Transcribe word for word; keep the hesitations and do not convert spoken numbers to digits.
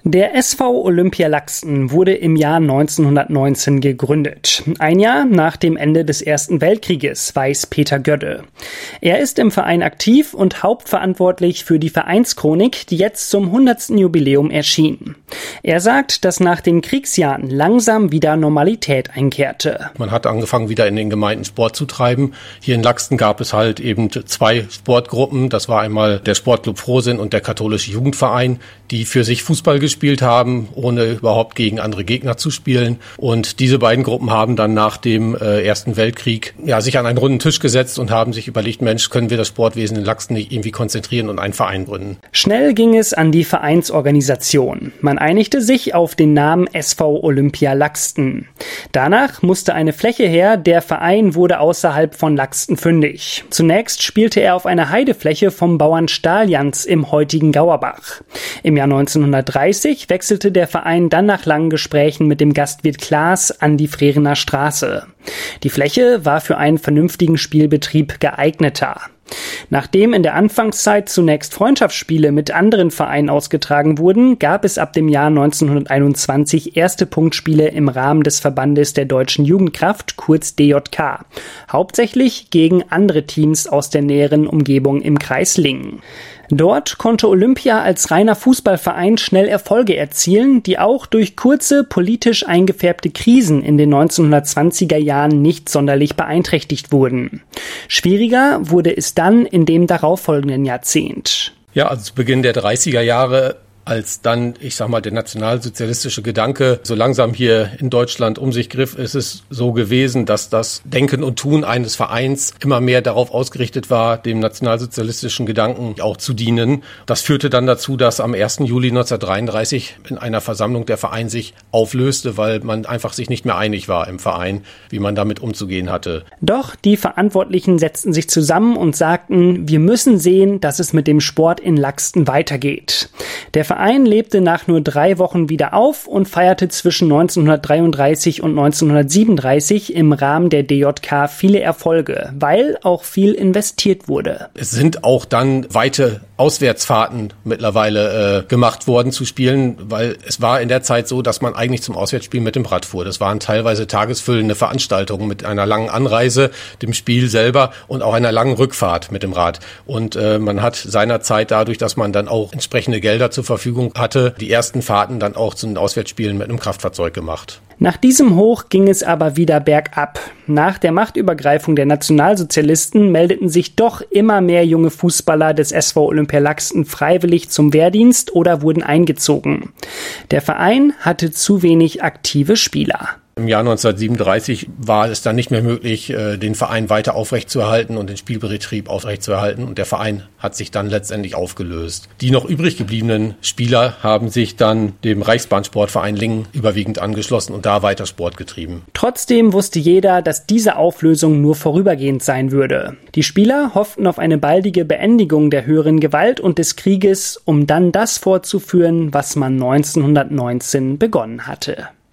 Der S V Olympia Laxten wurde im Jahr neunzehnhundertneunzehn gegründet. Ein Jahr nach dem Ende des Ersten Weltkrieges, weiß Peter Gödde. Er ist im Verein aktiv und hauptverantwortlich für die Vereinschronik, die jetzt zum hundertsten Jubiläum erschien. Er sagt, dass nach den Kriegsjahren langsam wieder Normalität einkehrte. Man hat angefangen, wieder in den Gemeinden Sport zu treiben. Hier in Laxten gab es halt eben zwei Sportgruppen. Das war einmal der Sportclub Frohsinn und der katholische Jugendverein, die für sich Fußball gespielt haben, ohne überhaupt gegen andere Gegner zu spielen. Und diese beiden Gruppen haben dann nach dem äh, Ersten Weltkrieg ja, sich an einen runden Tisch gesetzt und haben sich überlegt, Mensch, können wir das Sportwesen in Laxten nicht irgendwie konzentrieren und einen Verein gründen. Schnell ging es an die Vereinsorganisation. Man einigte sich auf den Namen S V Olympia Laxten. Danach musste eine Fläche her, der Verein wurde außerhalb von Laxten fündig. Zunächst spielte er auf einer Heidefläche vom Bauern Stahljans im heutigen Gauerbach. Im Jahr neunzehnhundertdreißig wechselte der Verein dann nach langen Gesprächen mit dem Gastwirt Klaas an die Frerener Straße. Die Fläche war für einen vernünftigen Spielbetrieb geeigneter. Nachdem in der Anfangszeit zunächst Freundschaftsspiele mit anderen Vereinen ausgetragen wurden, gab es ab dem Jahr neunzehnhunderteinundzwanzig erste Punktspiele im Rahmen des Verbandes der Deutschen Jugendkraft, kurz D J K, hauptsächlich gegen andere Teams aus der näheren Umgebung im Kreis Lingen. Dort konnte Olympia als reiner Fußballverein schnell Erfolge erzielen, die auch durch kurze, politisch eingefärbte Krisen in den neunzehnhundertzwanziger Jahren nicht sonderlich beeinträchtigt wurden. Schwieriger wurde es dann in dem darauffolgenden Jahrzehnt. Ja, also zu Beginn der dreißiger Jahre, als dann, ich sag mal, der nationalsozialistische Gedanke so langsam hier in Deutschland um sich griff, ist es so gewesen, dass das Denken und Tun eines Vereins immer mehr darauf ausgerichtet war, dem nationalsozialistischen Gedanken auch zu dienen. Das führte dann dazu, dass am ersten Juli neunzehnhundertdreiunddreißig in einer Versammlung der Verein sich auflöste, weil man einfach sich nicht mehr einig war im Verein, wie man damit umzugehen hatte. Doch die Verantwortlichen setzten sich zusammen und sagten, wir müssen sehen, dass es mit dem Sport in Laxten weitergeht. Der Der Verein lebte nach nur drei Wochen wieder auf und feierte zwischen neunzehnhundertdreiunddreißig und neunzehnhundertsiebenunddreißig im Rahmen der D J K viele Erfolge, weil auch viel investiert wurde. Es sind auch dann weite Auswärtsfahrten mittlerweile äh, gemacht worden zu spielen, weil es war in der Zeit so, dass man eigentlich zum Auswärtsspiel mit dem Rad fuhr. Das waren teilweise tagesfüllende Veranstaltungen mit einer langen Anreise, dem Spiel selber und auch einer langen Rückfahrt mit dem Rad. Und äh, man hat seinerzeit dadurch, dass man dann auch entsprechende Gelder zur Verfügung hatte, die ersten Fahrten dann auch zu den Auswärtsspielen mit einem Kraftfahrzeug gemacht. Nach diesem Hoch ging es aber wieder bergab. Nach der Machtübergreifung der Nationalsozialisten meldeten sich doch immer mehr junge Fußballer des S V Olympia Laxten freiwillig zum Wehrdienst oder wurden eingezogen. Der Verein hatte zu wenig aktive Spieler. Im Jahr neunzehnhundertsiebenunddreißig war es dann nicht mehr möglich, den Verein weiter aufrechtzuerhalten und den Spielbetrieb aufrechtzuerhalten. Und der Verein hat sich dann letztendlich aufgelöst. Die noch übrig gebliebenen Spieler haben sich dann dem Reichsbahnsportverein Lingen überwiegend angeschlossen und da weiter Sport getrieben. Trotzdem wusste jeder, dass diese Auflösung nur vorübergehend sein würde. Die Spieler hofften auf eine baldige Beendigung der höheren Gewalt und des Krieges, um dann das fortzuführen, was man neunzehnhundertneunzehn begonnen hatte.